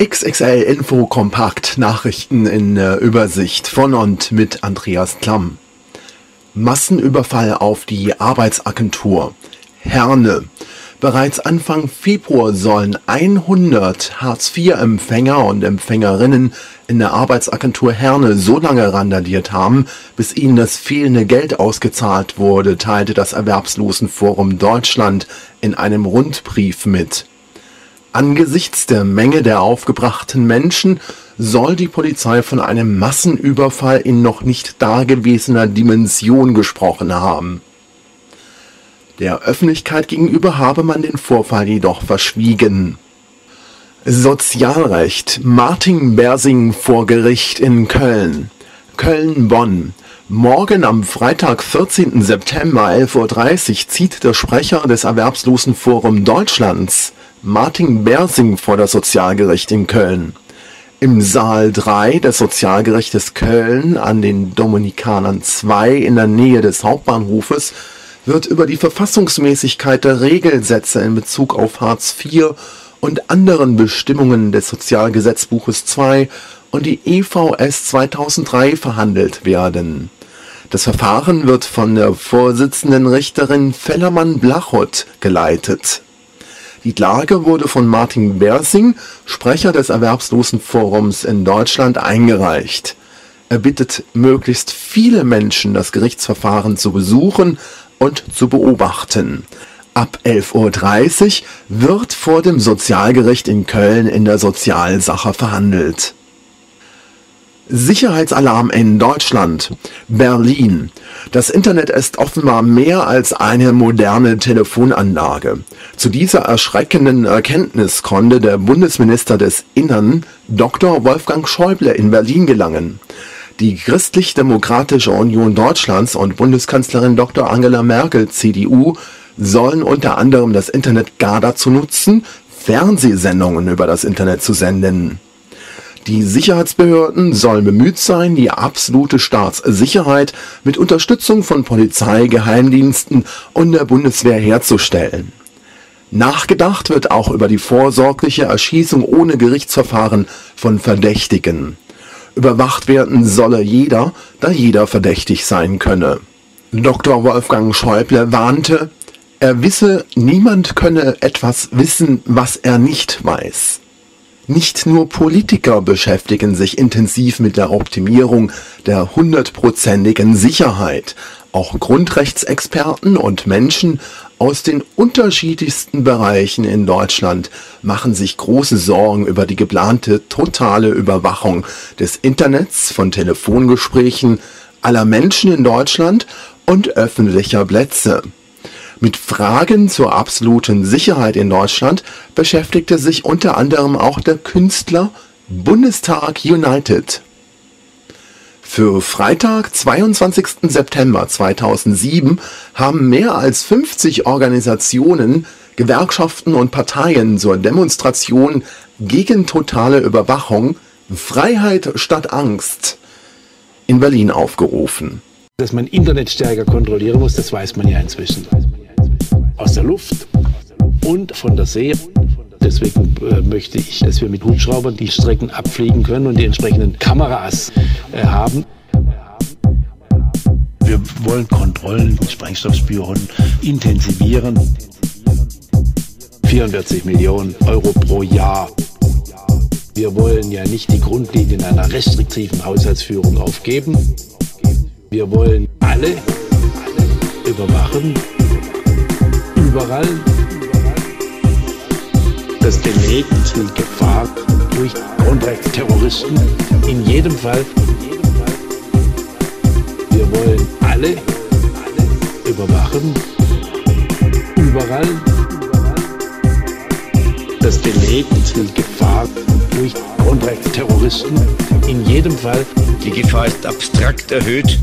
XXL Info Kompakt Nachrichten in Übersicht von und mit Andreas Klamm. Massenüberfall auf die Arbeitsagentur Herne. Bereits Anfang Februar sollen 100 Hartz-IV-Empfänger und Empfängerinnen in der Arbeitsagentur Herne so lange randaliert haben, bis ihnen das fehlende Geld ausgezahlt wurde, teilte das Erwerbslosenforum Deutschland in einem Rundbrief mit. Angesichts der Menge der aufgebrachten Menschen soll die Polizei von einem Massenüberfall in noch nicht dagewesener Dimension gesprochen haben. Der Öffentlichkeit gegenüber habe man den Vorfall jedoch verschwiegen. Sozialrecht. Martin Bersing vor Gericht in Köln. Köln-Bonn. Morgen am Freitag, 14. September, 11:30 Uhr, zieht der Sprecher des Erwerbslosenforum Deutschlands, Martin Bersing, vor das Sozialgericht in Köln. Im Saal 3 des Sozialgerichtes Köln an den Dominikanern 2 in der Nähe des Hauptbahnhofes wird über die Verfassungsmäßigkeit der Regelsätze in Bezug auf Hartz IV und anderen Bestimmungen des Sozialgesetzbuches 2 und die EVS 2003 verhandelt werden. Das Verfahren wird von der Vorsitzenden Richterin Fellermann-Blachot geleitet. Die Klage wurde von Martin Bersing, Sprecher des Erwerbslosenforums in Deutschland, eingereicht. Er bittet möglichst viele Menschen, das Gerichtsverfahren zu besuchen und zu beobachten. Ab 11:30 Uhr wird vor dem Sozialgericht in Köln in der Sozialsache verhandelt. Sicherheitsalarm in Deutschland. Berlin. Das Internet ist offenbar mehr als eine moderne Telefonanlage. Zu dieser erschreckenden Erkenntnis konnte der Bundesminister des Innern, Dr. Wolfgang Schäuble, in Berlin gelangen. Die Christlich-Demokratische Union Deutschlands und Bundeskanzlerin Dr. Angela Merkel, CDU, sollen unter anderem das Internet gar dazu nutzen, Fernsehsendungen über das Internet zu senden. Die Sicherheitsbehörden sollen bemüht sein, die absolute Staatssicherheit mit Unterstützung von Polizei, Geheimdiensten und der Bundeswehr herzustellen. Nachgedacht wird auch über die vorsorgliche Erschießung ohne Gerichtsverfahren von Verdächtigen. Überwacht werden solle jeder, da jeder verdächtig sein könne. Dr. Wolfgang Schäuble warnte, er wisse, niemand könne etwas wissen, was er nicht weiß. Nicht nur Politiker beschäftigen sich intensiv mit der Optimierung der 100%igen Sicherheit. Auch Grundrechtsexperten und Menschen aus den unterschiedlichsten Bereichen in Deutschland machen sich große Sorgen über die geplante totale Überwachung des Internets, von Telefongesprächen aller Menschen in Deutschland und öffentlicher Plätze. Mit Fragen zur absoluten Sicherheit in Deutschland beschäftigte sich unter anderem auch der Künstler Bundestag United. Für Freitag, 22. September 2007 haben mehr als 50 Organisationen, Gewerkschaften und Parteien zur Demonstration gegen totale Überwachung Freiheit statt Angst in Berlin aufgerufen. Dass man Internet stärker kontrollieren muss, das weiß man ja inzwischen. Aus der Luft und von der See. Deswegen möchte ich, dass wir mit Hubschraubern die Strecken abfliegen können und die entsprechenden Kameras haben. Wir wollen Kontrollen mit Sprengstoffspüren intensivieren. 44 Millionen Euro pro Jahr. Wir wollen ja nicht die Grundlinien einer restriktiven Haushaltsführung aufgeben. Wir wollen alle überwachen. Überall. Das belegt die Gefahr durch Grundrechtsterroristen. In jedem Fall. Wir wollen alle überwachen. Überall. Das belegt die Gefahr durch Grundrechtsterroristen. In jedem Fall. Die Gefahr ist abstrakt erhöht.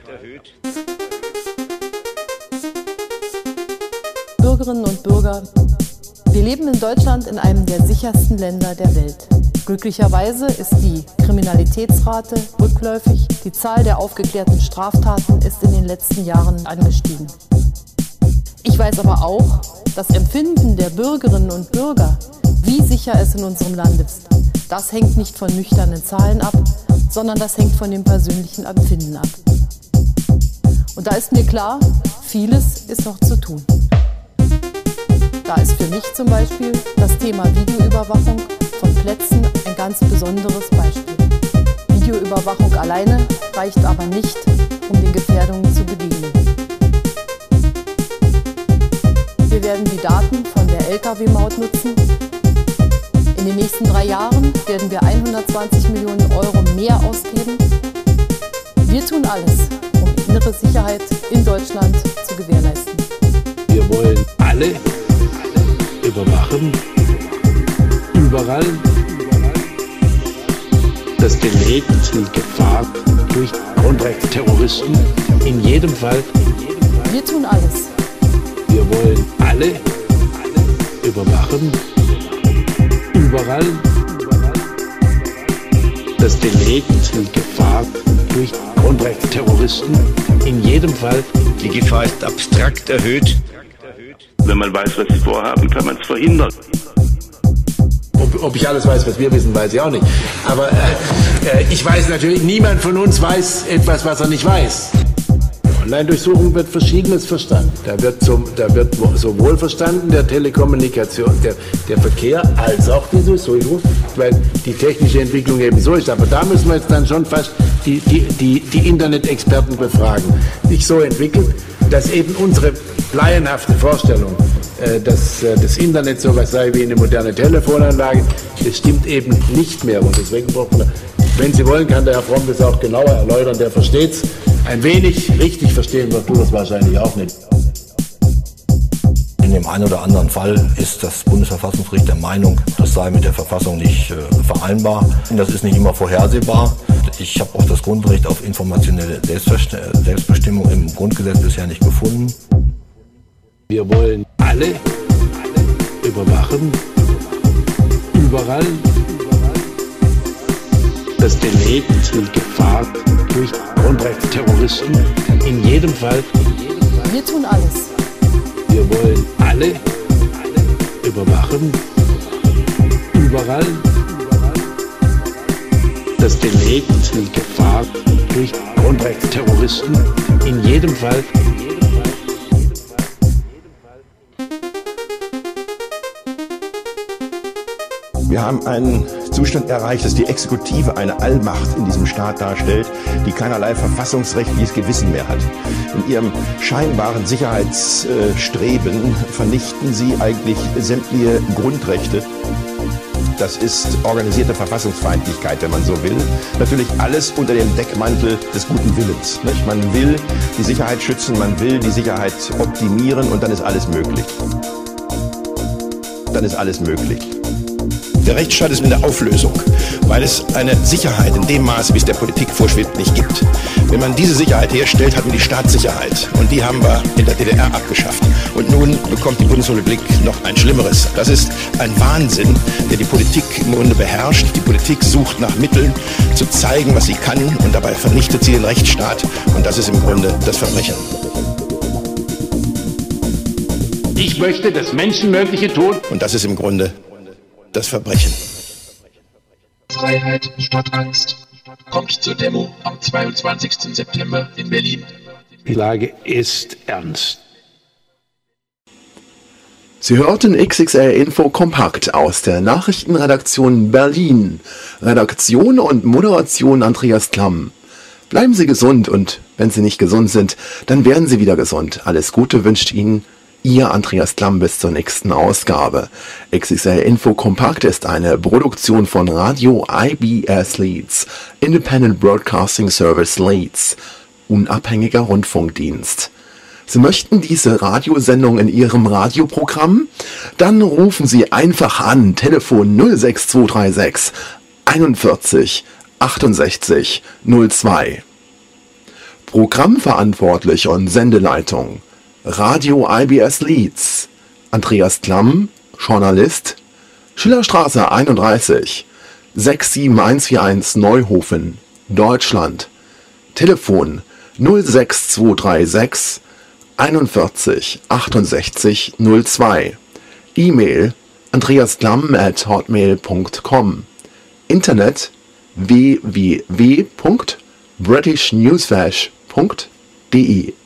Bürgerinnen und Bürger, wir leben in Deutschland in einem der sichersten Länder der Welt. Glücklicherweise ist die Kriminalitätsrate rückläufig, die Zahl der aufgeklärten Straftaten ist in den letzten Jahren angestiegen. Ich weiß aber auch, das Empfinden der Bürgerinnen und Bürger, wie sicher es in unserem Land ist, Das hängt nicht von nüchternen Zahlen ab, sondern das hängt von dem persönlichen Empfinden ab. Und da ist mir klar, vieles ist noch zu tun. Da ist für mich zum Beispiel das Thema Videoüberwachung von Plätzen ein ganz besonderes Beispiel. Videoüberwachung alleine reicht aber nicht, um den Gefährdungen zu begegnen. Wir werden die Daten von der Lkw-Maut nutzen. In den nächsten 3 Jahren werden wir 120 Millionen Euro mehr ausgeben. Wir tun alles, um innere Sicherheit in Deutschland zu gewährleisten. Wir wollen alle überwachen, überall. Das belegt die Gefahr durch Grundrechtsterroristen in jedem Fall. Wir tun alles. Wir wollen alle überwachen, überall. Das belegt die Gefahr durch Grundrechtsterroristen in jedem Fall. Die Gefahr ist abstrakt erhöht. Wenn man weiß, was sie vorhaben, kann man es verhindern. Ob ich alles weiß, was wir wissen, weiß ich auch nicht. Aber ich weiß natürlich, niemand von uns weiß etwas, was er nicht weiß. Online-Durchsuchung wird Verschiedenes verstanden. Da wird sowohl verstanden der Telekommunikation, der Verkehr, als auch die Durchsuchung, weil die technische Entwicklung eben so ist. Aber da müssen wir jetzt dann schon fast die Internet-Experten befragen. Sich so entwickelt, dass eben unsere laienhafte Vorstellung, dass das Internet so was sei wie eine moderne Telefonanlage, das stimmt eben nicht mehr. Und deswegen braucht man, wenn Sie wollen, kann der Herr Fromm das auch genauer erläutern, der versteht es ein wenig, richtig verstehen wird du das wahrscheinlich auch nicht. In dem einen oder anderen Fall ist das Bundesverfassungsgericht der Meinung, das sei mit der Verfassung nicht vereinbar. Das ist nicht immer vorhersehbar. Ich habe auch das Grundrecht auf informationelle Selbstbestimmung im Grundgesetz bisher nicht gefunden. Wir wollen alle überwachen, überall. Das belegt die Gefahr durch Grundrechtsterroristen in jedem Fall. Wir tun alles. Wir wollen alle überwachen, überall. Das belegt die Gefahr durch Grundrechtsterroristen in jedem Fall. Wir haben einen Zustand erreicht, dass die Exekutive eine Allmacht in diesem Staat darstellt, die keinerlei verfassungsrechtliches Gewissen mehr hat. In ihrem scheinbaren Sicherheitsstreben vernichten sie eigentlich sämtliche Grundrechte. Das ist organisierte Verfassungsfeindlichkeit, wenn man so will. Natürlich alles unter dem Deckmantel des guten Willens. Nicht? Man will die Sicherheit schützen, man will die Sicherheit optimieren und dann ist alles möglich. Dann ist alles möglich. Der Rechtsstaat ist in der Auflösung, weil es eine Sicherheit in dem Maße, wie es der Politik vorschwebt, nicht gibt. Wenn man diese Sicherheit herstellt, hat man die Staatssicherheit. Und die haben wir in der DDR abgeschafft. Und nun bekommt die Bundesrepublik noch ein Schlimmeres. Das ist ein Wahnsinn, der die Politik im Grunde beherrscht. Die Politik sucht nach Mitteln, zu zeigen, was sie kann. Und dabei vernichtet sie den Rechtsstaat. Und das ist im Grunde das Verbrechen. Ich möchte das Menschenmögliche tun. Und das ist im Grunde das Verbrechen. Freiheit statt Angst. Kommt zur Demo am 22. September in Berlin. Die Lage ist ernst. Sie hörten XXL Info Kompakt aus der Nachrichtenredaktion Berlin. Redaktion und Moderation Andreas Klamm. Bleiben Sie gesund und wenn Sie nicht gesund sind, dann werden Sie wieder gesund. Alles Gute wünscht Ihnen Ihr Andreas Klamm bis zur nächsten Ausgabe. XXL Info Kompakt ist eine Produktion von Radio IBS Leeds, Independent Broadcasting Service Leeds, unabhängiger Rundfunkdienst. Sie möchten diese Radiosendung in Ihrem Radioprogramm? Dann rufen Sie einfach an, Telefon 06236 41 68 02. Programmverantwortlich und Sendeleitung Radio IBS Leeds, Andreas Klamm, Journalist, Schillerstraße 31, 67141 Neuhofen, Deutschland. Telefon 06236 41 68 02. E-Mail andreasklamm@hotmail.com. Internet www.britishnewsflash.de